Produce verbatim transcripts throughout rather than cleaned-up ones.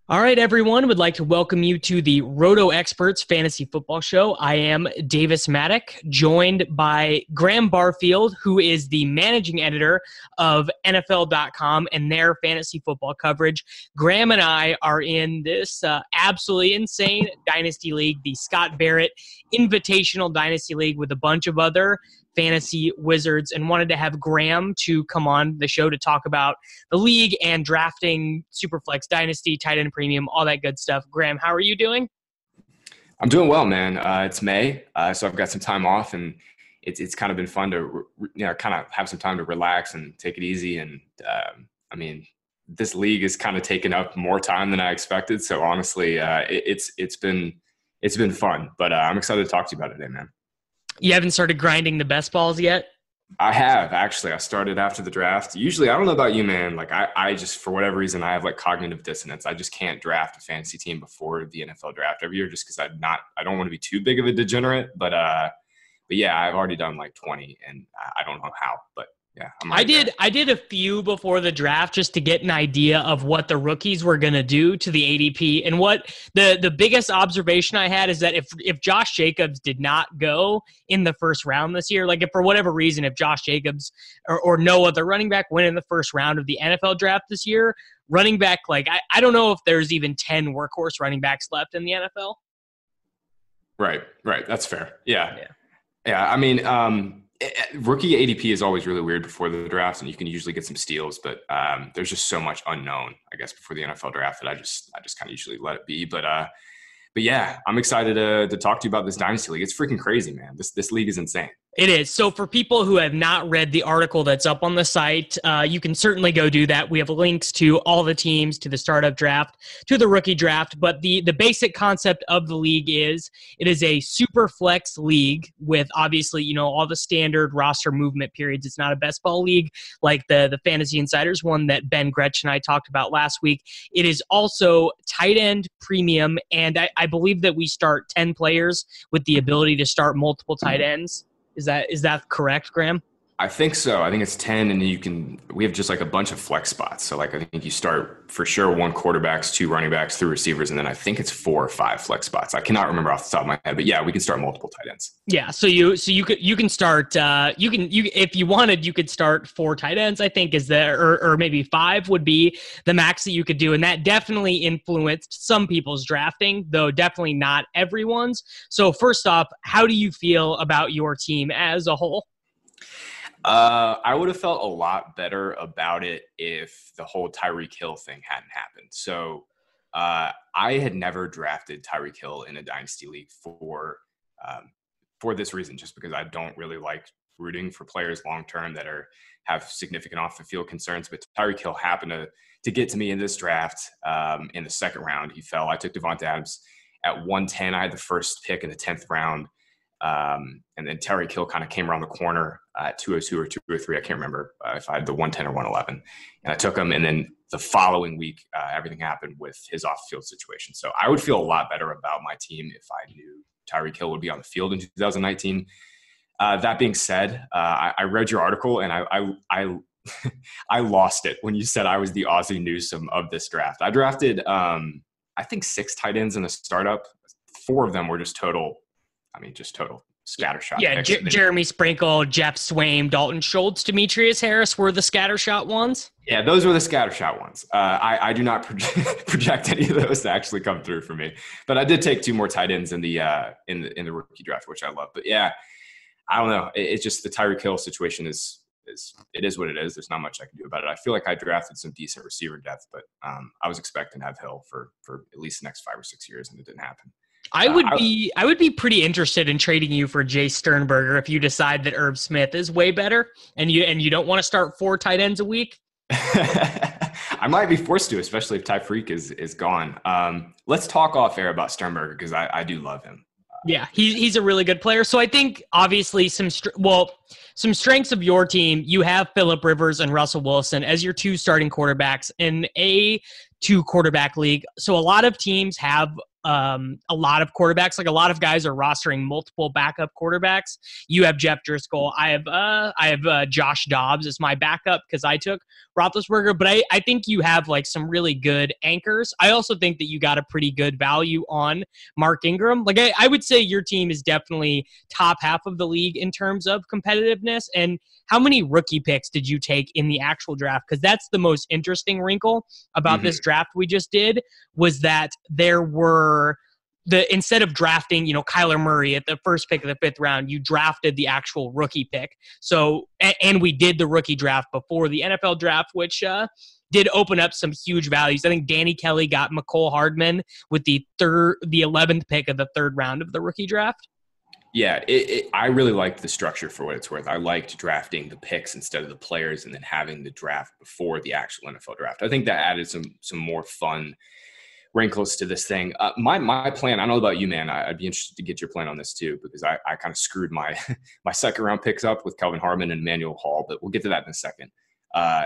All right, everyone. Would like to welcome you to the Roto Experts Fantasy Football Show. I am Davis Maddock, joined by Graham Barfield, who is the managing editor of N F L dot com and their fantasy football coverage. Graham and I are in this uh, absolutely insane Dynasty League, the Scott Barrett Invitational Dynasty League, with a bunch of other fantasy wizards, and wanted to have Graham to come on the show to talk about the league and drafting, Superflex Dynasty, tight end premium, all that good stuff. Graham, how are you doing? I'm doing well, man. Uh, it's May, uh, so I've got some time off, and it's it's kind of been fun to you know kind of have some time to relax and take it easy. And um, I mean, this league has kind of taken up more time than I expected. So honestly, uh, it, it's it's been it's been fun. But uh, I'm excited to talk to you about it today, man. You haven't started grinding the best balls yet? I have, actually. I started after the draft. Usually, I don't know about you, man. Like, I, I just, for whatever reason, I have, like, cognitive dissonance. I just can't draft a fantasy team before the N F L draft every year just because I'm not – I don't want to be too big of a degenerate. But, uh, but yeah, I've already done, like, twenty, and I don't know how. But, yeah. I'm I did I did a few before the draft just to get an idea of what the rookies were going to do to the A D P. And what the, the biggest observation I had is that if if Josh Jacobs did not go in the first round this year, like if for whatever reason, if Josh Jacobs or, or no other running back went in the first round of the N F L draft this year, running back, like I, I don't know if there's even ten workhorse running backs left in the N F L. Right, right. That's fair. Yeah. Yeah. Yeah, I mean, um, rookie A D P is always really weird before the draft, and you can usually get some steals, but um, there's just so much unknown, I guess, before the N F L draft that I just I just kind of usually let it be. But uh, but yeah, I'm excited to to talk to you about this Dynasty League. It's freaking crazy, man. This this league is insane. It is. So for people who have not read the article that's up on the site, uh, you can certainly go do that. We have links to all the teams, to the startup draft, to the rookie draft. But the, the basic concept of the league is it is a super flex league with obviously, you know, all the standard roster movement periods. It's not a best ball league like the, the Fantasy Insiders one that Ben Gretch and I talked about last week. It is also tight end premium. And I, I believe that we start ten players with the ability to start multiple tight ends. Is that is that correct, Graham? I think so. I think it's ten, and you can. We have just like a bunch of flex spots. So like I think you start for sure one quarterbacks, two running backs, three receivers, and then I think it's four or five flex spots. I cannot remember off the top of my head, but yeah, we can start multiple tight ends. Yeah. So you so you could you can start uh, you can you if you wanted you could start four tight ends. I think is there or or maybe five would be the max that you could do, and that definitely influenced some people's drafting, though definitely not everyone's. So first off, how do you feel about your team as a whole? Uh, I would have felt a lot better about it if the whole Tyreek Hill thing hadn't happened. So uh, I had never drafted Tyreek Hill in a dynasty league for um, for this reason, just because I don't really like rooting for players long term that are have significant off the field concerns. But Tyreek Hill happened to to get to me in this draft um, in the second round. He fell. I took Devonta Adams at one ten. I had the first pick in the tenth round. Um, and then Tyreek Hill kind of came around the corner at two oh two or two oh three. I can't remember uh, if I had the one ten or one eleven. And I took him. And then the following week, uh, everything happened with his off-field situation. So I would feel a lot better about my team if I knew Tyreek Hill would be on the field in two thousand nineteen. Uh, that being said, uh, I, I read your article, and I I, I, I lost it when you said I was the Ozzie Newsome of this draft. I drafted, um, I think, six tight ends in a startup. Four of them were just total – I mean, just total scattershot. Yeah, J- Jeremy Sprinkle, Jeff Swaim, Dalton Schultz, Demetrius Harris were the scattershot ones. Yeah, those were the scattershot ones. Uh, I, I do not project, project any of those to actually come through for me. But I did take two more tight ends in the uh, in the in the rookie draft, which I love. But yeah, I don't know. It, it's just the Tyreek Hill situation is is it is what it is. There's not much I can do about it. I feel like I drafted some decent receiver depth, but um, I was expecting to have Hill for for at least the next five or six years, and it didn't happen. I would be I would be pretty interested in trading you for Jay Sternberger if you decide that Irv Smith is way better and you and you don't want to start four tight ends a week. I might be forced to, especially if Tyreek is is gone. Um, let's talk off air about Sternberger because I, I do love him. Yeah, he's he's a really good player. So I think obviously some well some strengths of your team. You have Phillip Rivers and Russell Wilson as your two starting quarterbacks in a two quarterback league. So a lot of teams have um, a lot of quarterbacks. Like a lot of guys are rostering multiple backup quarterbacks. You have Jeff Driscoll. I have uh, I have uh, Josh Dobbs as my backup because I took Roethlisberger. But I, I think you have like some really good anchors. I also think that you got a pretty good value on Mark Ingram. Like I, I would say your team is definitely top half of the league in terms of competitiveness. And how many rookie picks did you take in the actual draft? Because that's the most interesting wrinkle about mm-hmm. this draft we just did, was that there were the instead of drafting, you know, Kyler Murray at the first pick of the fifth round, you drafted the actual rookie pick. So, and, and we did the rookie draft before the N F L draft, which uh, did open up some huge values. I think Danny Kelly got McCole Hardman with the third, the eleventh pick of the third round of the rookie draft. Yeah, it, it, I really liked the structure for what it's worth. I liked drafting the picks instead of the players and then having the draft before the actual N F L draft. I think that added some some more fun wrinkles to this thing. Uh, my my plan, I don't know about you, man. I, I'd be interested to get your plan on this too, because I, I kind of screwed my my second round picks up with Kelvin Harmon and Emmanuel Hall, but we'll get to that in a second. Uh,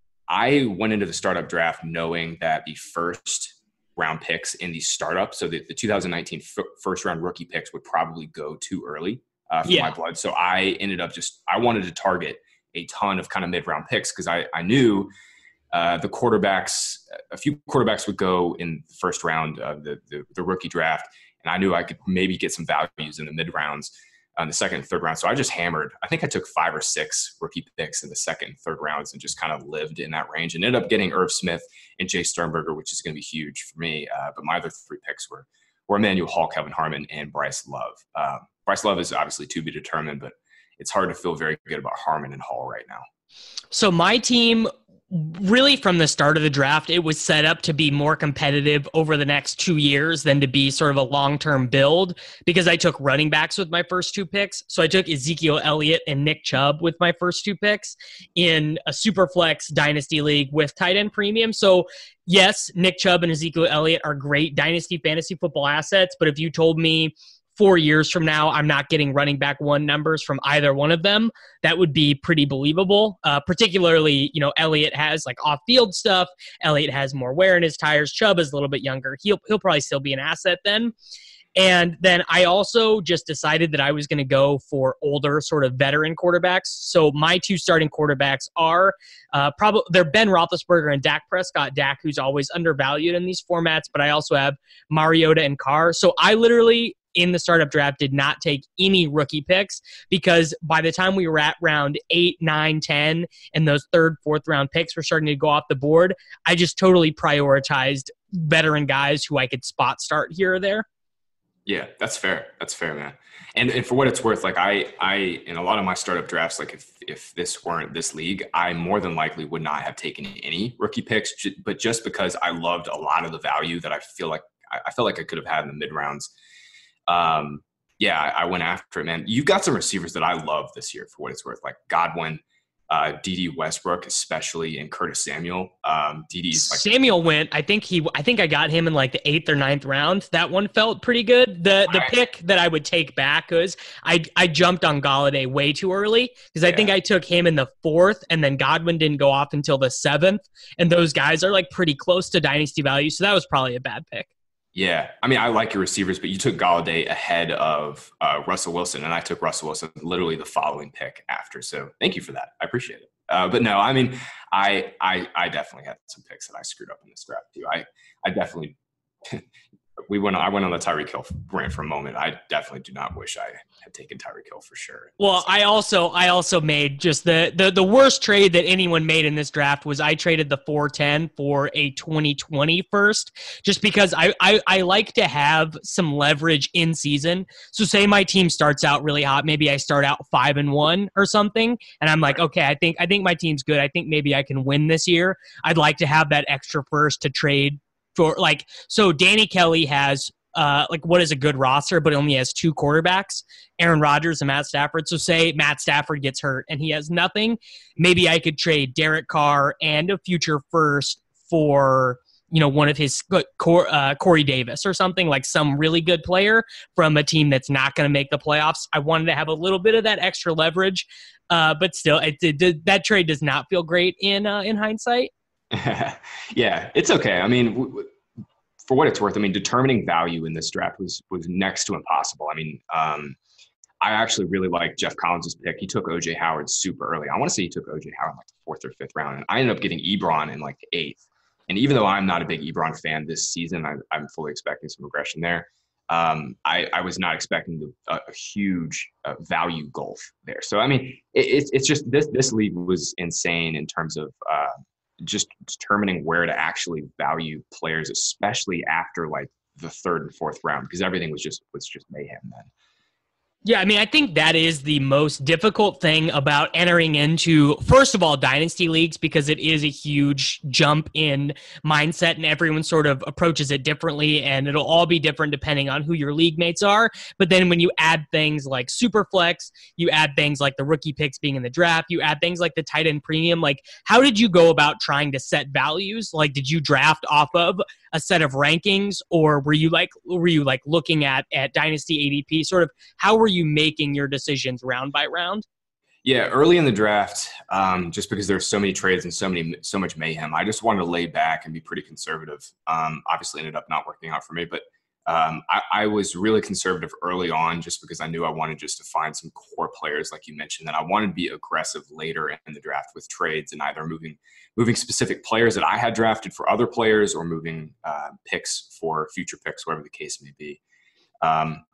I went into the startup draft knowing that the first round picks in the startup, so the, the two thousand nineteen f- first round rookie picks would probably go too early uh, for yeah. my blood. So I ended up just, I wanted to target a ton of kind of mid-round picks because I, I knew uh, the quarterbacks, a few quarterbacks would go in the first round of the, the, the rookie draft. And I knew I could maybe get some values in the mid rounds on the second and third round. So I just hammered, I think I took five or six rookie picks in the second and third rounds and just kind of lived in that range and ended up getting Irv Smith and Jay Sternberger, which is going to be huge for me. Uh, but my other three picks were, were Emmanuel Hall, Kevin Harmon, and Bryce Love. Uh, Bryce Love is obviously to be determined, but it's hard to feel very good about Harmon and Hall right now. So my team, really from the start of the draft, it was set up to be more competitive over the next two years than to be sort of a long-term build, because I took running backs with my first two picks. So I took Ezekiel Elliott and Nick Chubb with my first two picks in a Superflex Dynasty League with tight end premium. So yes, Nick Chubb and Ezekiel Elliott are great Dynasty fantasy football assets, but if you told me four years from now I'm not getting running back one numbers from either one of them, that would be pretty believable. Uh, particularly, you know, Elliott has like off-field stuff. Elliott has more wear in his tires. Chubb is a little bit younger. He'll he'll probably still be an asset then. And then I also just decided that I was going to go for older sort of veteran quarterbacks. So my two starting quarterbacks are uh, probably they're Ben Roethlisberger and Dak Prescott. Dak, who's always undervalued in these formats, but I also have Mariota and Carr. So I literally in the startup draft did not take any rookie picks, because by the time we were at round eight, nine, ten, and those third, fourth round picks were starting to go off the board, I just totally prioritized veteran guys who I could spot start here or there. Yeah, that's fair. That's fair, man. And and for what it's worth, like I, I in a lot of my startup drafts, like if if this weren't this league, I more than likely would not have taken any rookie picks. But just because I loved a lot of the value that I feel like I, I felt like I could have had in the mid rounds, um, yeah, I, I went after it, man. You've got some receivers that I love this year for what it's worth, like Godwin, uh, D D Westbrook, especially, and Curtis Samuel. Um, D D's like Samuel went. I think he. I think I got him in like the eighth or ninth round. That one felt pretty good. The the I, pick that I would take back was I I jumped on Golladay way too early, because I yeah. think I took him in the fourth, and then Godwin didn't go off until the seventh. And those guys are like pretty close to dynasty value, so that was probably a bad pick. Yeah. I mean, I like your receivers, but you took Golladay ahead of uh, Russell Wilson, and I took Russell Wilson literally the following pick after. So thank you for that. I appreciate it. Uh, but no, I mean, I, I I definitely had some picks that I screwed up in this draft too. I, I definitely we went. I went on the Tyreek Hill rant for a moment. I definitely do not wish I had taken Tyreek Hill for sure. Well, I also I also made just the, the the worst trade that anyone made in this draft was I traded the four ten for a twenty twenty first, just because I, I I like to have some leverage in season. So say my team starts out really hot, maybe I start out five and one or something, and I'm like, okay, I think I think my team's good. I think maybe I can win this year. I'd like to have that extra first to trade. For like, so Danny Kelly has uh, like what is a good roster, but only has two quarterbacks, Aaron Rodgers and Matt Stafford. So say Matt Stafford gets hurt and he has nothing. Maybe I could trade Derek Carr and a future first for, you know, one of his uh, Corey Davis or something, like some really good player from a team that's not going to make the playoffs. I wanted to have a little bit of that extra leverage, uh, but still, it, it, that trade does not feel great in uh, in hindsight. Yeah, it's okay. I mean, w- for what it's worth, I mean, determining value in this draft was was next to impossible. I mean, um, I actually really like Jeff Collins' pick. He took O J Howard super early. I want to say he took O J Howard in like the fourth or fifth round, and I ended up getting Ebron in like the eighth. And even though I'm not a big Ebron fan this season, I, I'm fully expecting some regression there. Um, I, I was not expecting the, a, a huge uh, value gulf there. So I mean, it, it's it's just this this league was insane in terms of uh, just determining where to actually value players, especially after like the third and fourth round, because everything was just was just mayhem then. Yeah, I mean, I think that is the most difficult thing about entering into, first of all, dynasty leagues, because it is a huge jump in mindset and everyone sort of approaches it differently, and it'll all be different depending on who your league mates are. But then when you add things like Superflex, you add things like the rookie picks being in the draft, you add things like the tight end premium, like how did you go about trying to set values? Like, did you draft off of a set of rankings, or were you like were you like looking at at dynasty A D P? Sort of how were you making your decisions round by round? Yeah, early in the draft, um, just because there's so many trades and so many so much mayhem, I just wanted to lay back and be pretty conservative. Um, obviously, ended up not working out for me, but um, I, I was really conservative early on, just because I knew I wanted just to find some core players, like you mentioned, and I wanted to be aggressive later in the draft with trades and either moving moving specific players that I had drafted for other players, or moving uh, picks for future picks, whatever the case may be. Um,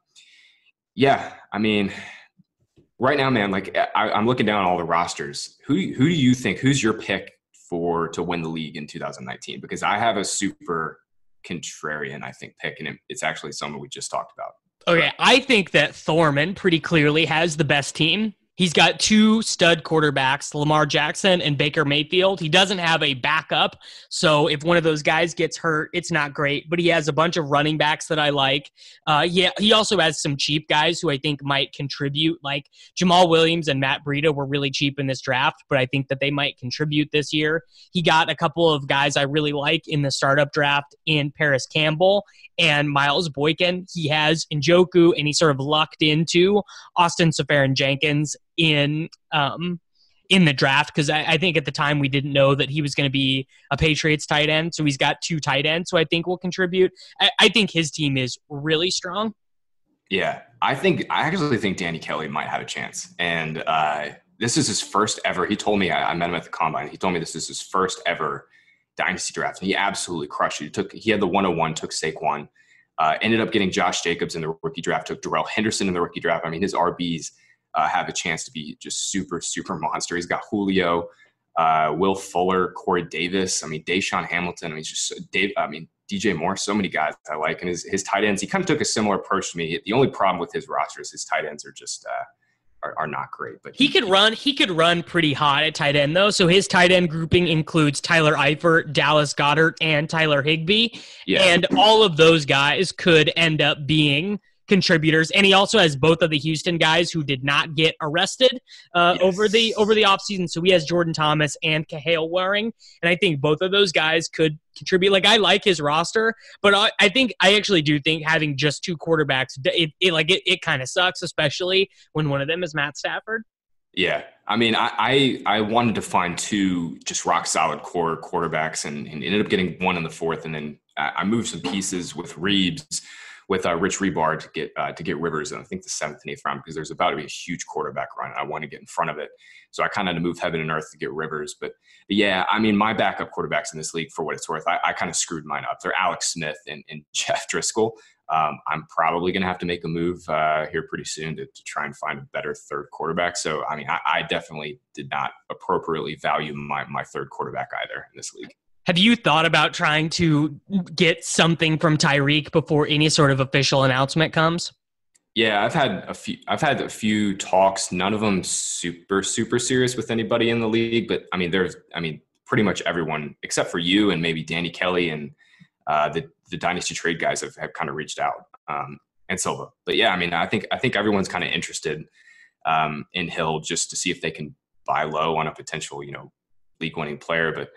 yeah, I mean, right now, man, like I, I'm looking down all the rosters. Who who do you think? Who's your pick for to win the league in two thousand nineteen? Because I have a super contrarian, I think, pick, and it, it's actually someone we just talked about. Okay, I think that Thorman pretty clearly has the best team. He's got two stud quarterbacks, Lamar Jackson and Baker Mayfield. He doesn't have a backup, so if one of those guys gets hurt, it's not great. But he has a bunch of running backs that I like. Uh, yeah, he also has some cheap guys who I think might contribute. Like Jamal Williams and Matt Breida were really cheap in this draft, but I think that they might contribute this year. He got a couple of guys I really like in the startup draft in Paris Campbell and Miles Boykin. He has Njoku, and he sort of lucked into Austin Seferian-Jenkins in um, in the draft, because I, I think at the time we didn't know that he was going to be a Patriots tight end. So he's got two tight ends, so I think will contribute. I, I think his team is really strong. Yeah, I think I actually think Danny Kelly might have a chance. And uh, this is his first ever. He told me, I, I met him at the combine. He told me this is his first ever dynasty draft, and he absolutely crushed it. He took he had the one oh one, took Saquon, uh, ended up getting Josh Jacobs in the rookie draft, took Darrell Henderson in the rookie draft. I mean, his R Bs uh, have a chance to be just super, super monster. He's got Julio, uh, Will Fuller, Corey Davis. I mean, Deshaun Hamilton. I mean, he's just Dave. I mean, D J Moore. So many guys I like, and his his tight ends. He kind of took a similar approach to me. The only problem with his roster is his tight ends are just uh, are, are not great. But he, he could run. He could run pretty hot at tight end though. So his tight end grouping includes Tyler Eifert, Dallas Goedert, and Tyler Higbee. Yeah. And all of those guys could end up being contributors. And he also has both of the Houston guys who did not get arrested uh, yes. over the over the offseason. So he has Jordan Thomas and Kahale Waring. And I think both of those guys could contribute. Like, I like his roster, but I, I think I actually do think having just two quarterbacks, it, it like it, it kind of sucks, especially when one of them is Matt Stafford. Yeah. I mean, I, I, I wanted to find two just rock solid core quarterbacks, and, and ended up getting one in the fourth. And then I moved some pieces with Reeves, with uh, Rich Rebar to get uh, to get Rivers in, I think, the seventh and eighth round, because there's about to be a huge quarterback run, and I want to get in front of it. So I kind of had to move heaven and earth to get Rivers. But, but yeah, I mean, my backup quarterbacks in this league, for what it's worth, I, I kind of screwed mine up. They're Alex Smith and, and Jeff Driscoll. Um, I'm probably going to have to make a move uh, here pretty soon to, to try and find a better third quarterback. So, I mean, I, I definitely did not appropriately value my, my third quarterback either in this league. Have you thought about trying to get something from Tyreek before any sort of official announcement comes? Yeah, I've had a few. I've had a few talks. None of them super, super serious with anybody in the league. But I mean, there's, I mean, pretty much everyone except for you and maybe Danny Kelly and uh, the the Dynasty Trade guys have, have kind of reached out, um, and Silva. But yeah, I mean, I think I think everyone's kind of interested um, in Hill, just to see if they can buy low on a potential, you know, league winning player. But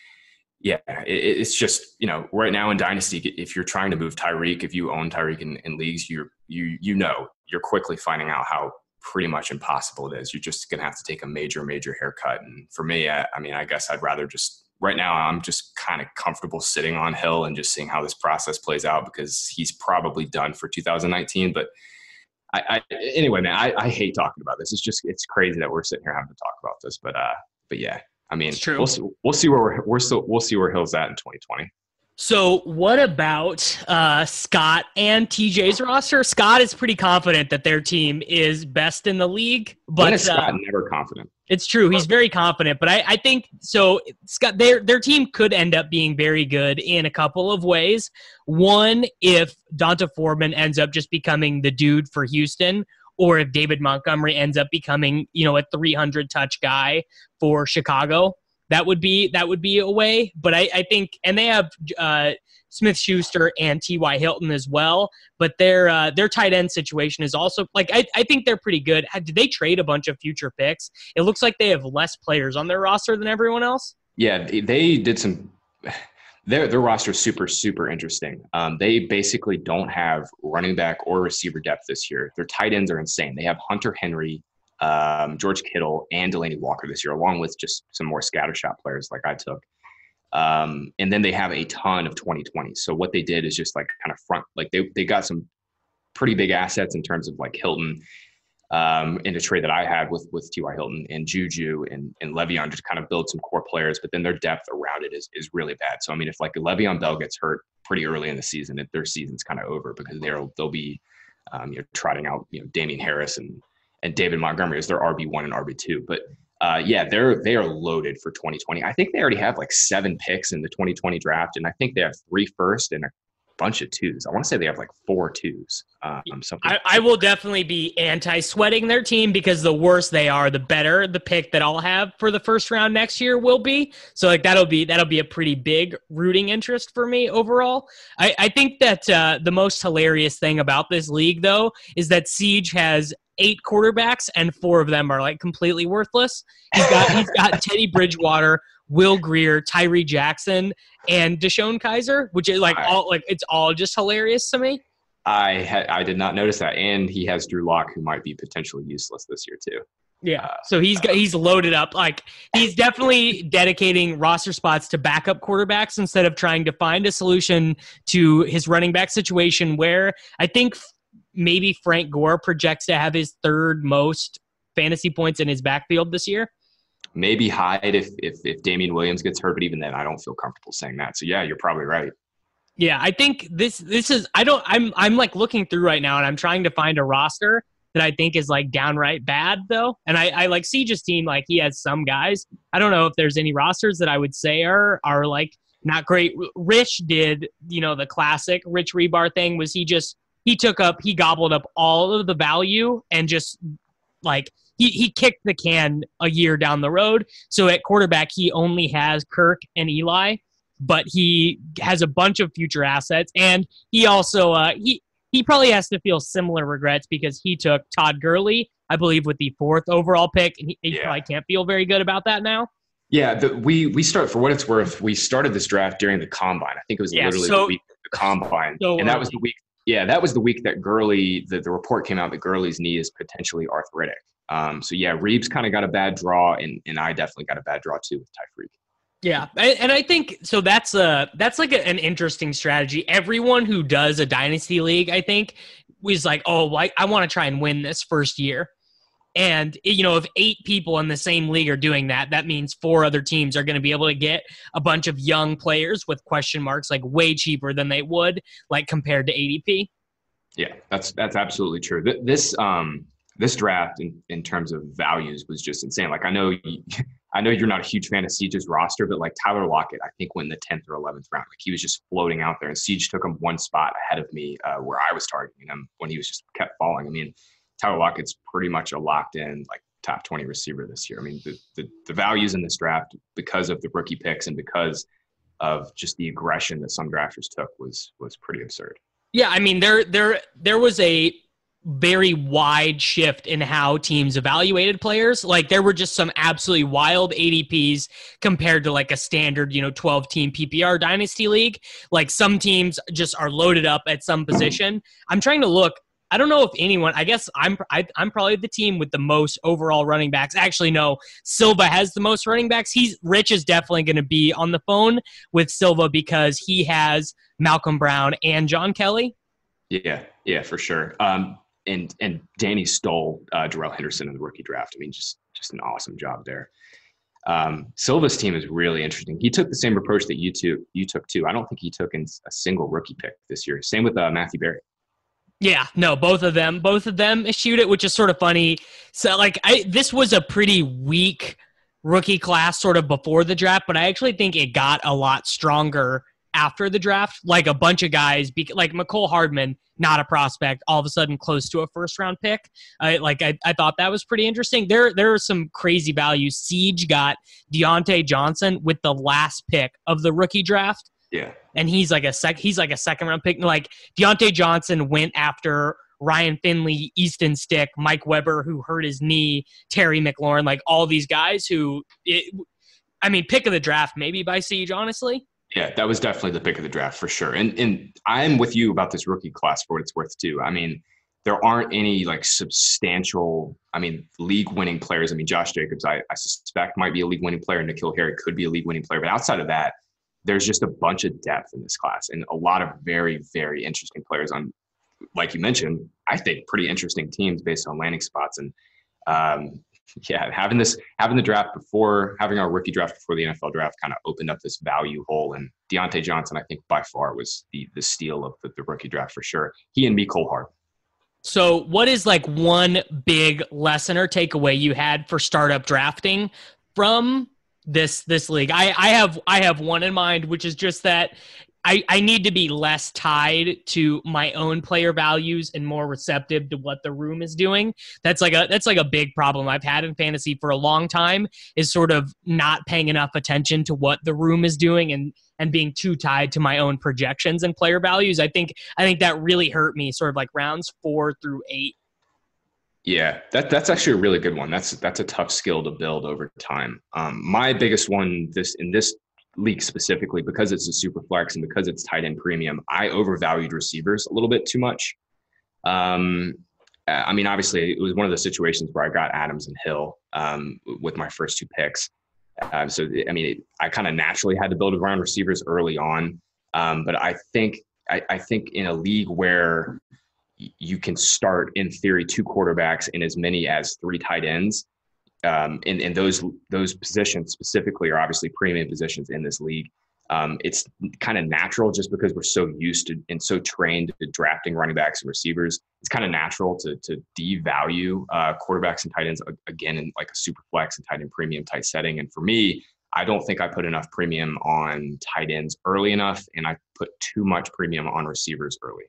yeah, it, it's just, you know, right now in Dynasty, if you're trying to move Tyreek, if you own Tyreek in, in leagues, you're, you you know, you're quickly finding out how pretty much impossible it is. You're just going to have to take a major, major haircut. And for me, I, I mean, I guess I'd rather just right now I'm just kind of comfortable sitting on Hill and just seeing how this process plays out because he's probably done for two thousand nineteen. But I, I anyway, man, I, I hate talking about this. It's just it's crazy that we're sitting here having to talk about this. But uh, but yeah, I mean, we'll see, we'll see where we're we're still we'll see where Hill's at in twenty twenty. So what about uh, Scott and T J's roster? Scott is pretty confident that their team is best in the league, but when is Scott uh, never confident? It's true. He's very confident, but I, I think so. Scott, their their team could end up being very good in a couple of ways. One, if Donta Foreman ends up just becoming the dude for Houston, or if David Montgomery ends up becoming, you know, a three hundred touch guy for Chicago. That would be that would be a way, but I, I think, and they have uh, Smith-Schuster and T Y. Hilton as well, but their uh, their tight end situation is also like I, I think they're pretty good. Did they trade a bunch of future picks? It looks like they have less players on their roster than everyone else. Yeah, they did some. Their their roster is super super interesting. Um, they basically don't have running back or receiver depth this year. Their tight ends are insane. They have Hunter Henry, Um, George Kittle, and Delaney Walker this year, along with just some more scattershot players like I took. Um, and then they have a ton of twenty twenty. So what they did is just like kind of front, like they they got some pretty big assets in terms of like Hilton um, in a trade that I had with with T Y. Hilton and Juju and, and Le'Veon to kind of build some core players, but then their depth around it is is really bad. So, I mean, if like Le'Veon Bell gets hurt pretty early in the season, if their season's kind of over because they'll, they'll be um, you know, trotting out, you know, Damian Harris and and David Montgomery is their R B one and R B two. But uh, yeah, they're they are loaded for twenty twenty. I think they already have like seven picks in the twenty twenty draft, and I think they have three first and a bunch of twos. I want to say they have like four twos. Um, something. I, I will definitely be anti-sweating their team because the worse they are, the better the pick that I'll have for the first round next year will be. So like that'll be that'll be a pretty big rooting interest for me overall. I, I think that uh, the most hilarious thing about this league, though, is that Siege has eight quarterbacks and four of them are like completely worthless. He's got he's got Teddy Bridgewater, Will Grier, Tyree Jackson, and Deshaun Kaiser, which is like all like it's all just hilarious to me. I had I did not notice that, and he has Drew Lock, who might be potentially useless this year too. Yeah, uh, so he's got, he's loaded up. Like he's definitely dedicating roster spots to backup quarterbacks instead of trying to find a solution to his running back situation. Where I think maybe Frank Gore projects to have his third most fantasy points in his backfield this year. Maybe Hyde if if if Damian Williams gets hurt, but even then, I don't feel comfortable saying that. So yeah, you're probably right. Yeah, I think this this is I don't I'm I'm like looking through right now and I'm trying to find a roster that I think is like downright bad though. And I, I like Siege's team, like he has some guys. I don't know if there's any rosters that I would say are are like not great. Rich did, you know, the classic Rich Rebar thing was he just he took up he gobbled up all of the value and just like he he kicked the can a year down the road. So at quarterback he only has Kirk and Eli. But he has a bunch of future assets, and he also uh, he he probably has to feel similar regrets because he took Todd Gurley, I believe, with the fourth overall pick, and he, he yeah. probably can't feel very good about that now. Yeah, the, we we start for what it's worth. We started this draft during the combine. I think it was yeah, literally so, the week of the combine, so and that was the week. Yeah, that was the week that Gurley. The, the report came out that Gurley's knee is potentially arthritic. Um, so yeah, Reeves kind of got a bad draw, and and I definitely got a bad draw too with Tyreek. Yeah, and I think so. That's a that's like a, an interesting strategy. Everyone who does a dynasty league, I think, was like, "Oh, like I want to try and win this first year." And you know, if eight people in the same league are doing that, that means four other teams are going to be able to get a bunch of young players with question marks, like way cheaper than they would, like compared to A D P. Yeah, that's that's absolutely true. This um this draft in, in terms of values was just insane. Like I know. You, I know you're not a huge fan of Siege's roster, but like Tyler Lockett, I think went in the tenth or eleventh round. Like he was just floating out there, and Siege took him one spot ahead of me uh, where I was targeting him when he was just kept falling. I mean, Tyler Lockett's pretty much a locked in like top twenty receiver this year. I mean, the, the, the values in this draft because of the rookie picks and because of just the aggression that some drafters took was was pretty absurd. Yeah, I mean, there there there was a very wide shift in how teams evaluated players. Like there were just some absolutely wild A D Ps compared to like a standard, you know, twelve team P P R dynasty league. Like some teams just are loaded up at some position. I'm trying to look, I don't know if anyone, I guess I'm I, I'm probably the team with the most overall running backs. Actually, no, Silva has the most running backs. He's Rich is definitely going to be on the phone with Silva because he has Malcolm Brown and John Kelly. Yeah, yeah, for sure. Um, and and Danny stole uh, Darrell Henderson in the rookie draft. I mean, just just an awesome job there. Um, Silva's team is really interesting. He took the same approach that you two you took too. I don't think he took in a single rookie pick this year. Same with uh, Matthew Berry. Yeah, no, both of them, both of them issued it, which is sort of funny. So, like, I this was a pretty weak rookie class sort of before the draft, but I actually think it got a lot stronger after the draft. Like a bunch of guys, like Mecole Hardman, not a prospect, all of a sudden close to a first round pick. I like I, I thought that was pretty interesting. There there are some crazy values. Siege got Deontay Johnson with the last pick of the rookie draft. Yeah. And he's like a sec he's like a second round pick. Like Deontay Johnson went after Ryan Finley, Easton Stick, Mike Weber, who hurt his knee, Terry McLaurin, like all these guys who it, I mean, pick of the draft maybe by Siege, honestly. Yeah, that was definitely the pick of the draft for sure. And and I'm with you about this rookie class for what it's worth too. I mean, there aren't any like substantial, I mean, league winning players. I mean, Josh Jacobs, I, I suspect might be a league winning player. N'Keal Harry could be a league winning player. But outside of that, there's just a bunch of depth in this class and a lot of very, very interesting players on, like you mentioned, I think pretty interesting teams based on landing spots. And um, yeah, having this, having the draft before, having our rookie draft before the N F L draft kind of opened up this value hole. And Deontay Johnson, I think by far was the the steal of the, the rookie draft for sure. He and Mecole Hardman. So what is like one big lesson or takeaway you had for startup drafting from this this league? I, I have I have one in mind, which is just that I, I need to be less tied to my own player values and more receptive to what the room is doing. That's like a that's like a big problem I've had in fantasy for a long time, is sort of not paying enough attention to what the room is doing and and being too tied to my own projections and player values. I think I think that really hurt me sort of like rounds four through eight. Yeah, that that's actually a really good one. That's that's a tough skill to build over time. Um, my biggest one this in this league specifically, because it's a super flex and because it's tight end premium, I overvalued receivers a little bit too much. Um, I mean, obviously, it was one of the situations where I got Adams and Hill um, with my first two picks. Uh, so, I mean, it, I kind of naturally had to build around receivers early on. Um, but I think I, I think in a league where you can start, in theory, two quarterbacks and as many as three tight ends, Um, and, and those those positions specifically are obviously premium positions in this league. Um, it's kind of natural just because we're so used to and so trained to drafting running backs and receivers. It's kind of natural to to devalue uh, quarterbacks and tight ends again in like a super flex and tight end premium type setting. And for me, I don't think I put enough premium on tight ends early enough, and I put too much premium on receivers early.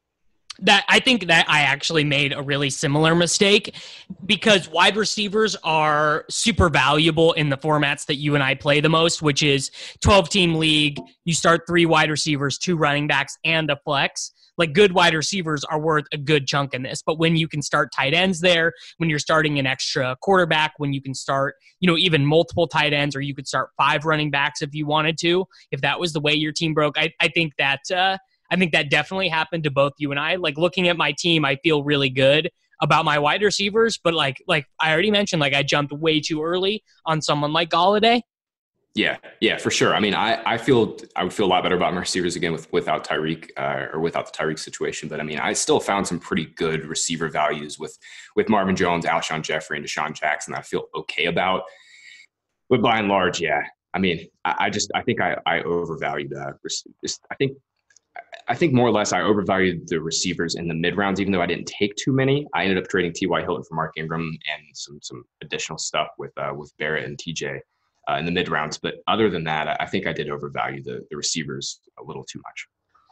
That I think that I actually made a really similar mistake, because wide receivers are super valuable in the formats that you and I play the most, which is twelve-team league. You start three wide receivers, two running backs, and a flex. Like, good wide receivers are worth a good chunk in this. But when you can start tight ends there, when you're starting an extra quarterback, when you can start, you know, even multiple tight ends, or you could start five running backs if you wanted to, if that was the way your team broke, I, I think that uh, – I think that definitely happened to both you and I. Like, looking at my team, I feel really good about my wide receivers, but like like I already mentioned, like I jumped way too early on someone like Golladay. Yeah, yeah, for sure. I mean, I, I feel I would feel a lot better about my receivers again with without Tyreek uh, or without the Tyreek situation. But I mean, I still found some pretty good receiver values with with Marvin Jones, Alshon Jeffrey, and Deshaun Jackson that I feel okay about. But by and large, yeah. I mean, I, I just I think I I overvalued uh, I think. I think more or less I overvalued the receivers in the mid rounds, even though I didn't take too many. I ended up trading T Y Hilton for Mark Ingram and some some additional stuff with uh, with Barrett and T J uh, in the mid rounds. But other than that, I think I did overvalue the the receivers a little too much.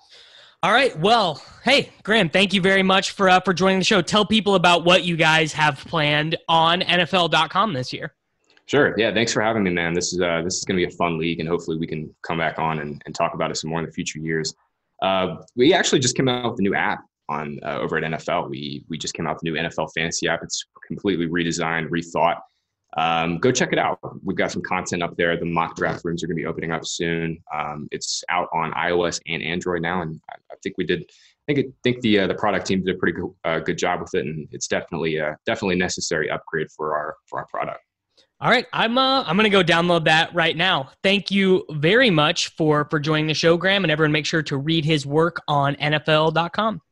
All right. Well, hey, Graham, thank you very much for uh, for joining the show. Tell people about what you guys have planned on N F L dot com this year. Sure. Yeah. Thanks for having me, man. This is uh, this is going to be a fun league, and hopefully we can come back on and, and talk about it some more in the future years. Uh, we actually just came out with a new app on uh, over at N F L. We we just came out with the new N F L Fantasy app. It's completely redesigned, rethought. Um, go check it out. We've got some content up there. The mock draft rooms are going to be opening up soon. Um, it's out on iOS and Android now, and I, I think we did think it, think the uh, the product team did a pretty good, uh, good job with it, and it's definitely uh, definitely a necessary upgrade for our for our product. All right, I'm uh, I'm gonna go download that right now. Thank you very much for for joining the show, Graham, and everyone make sure to read his work on N F L dot com.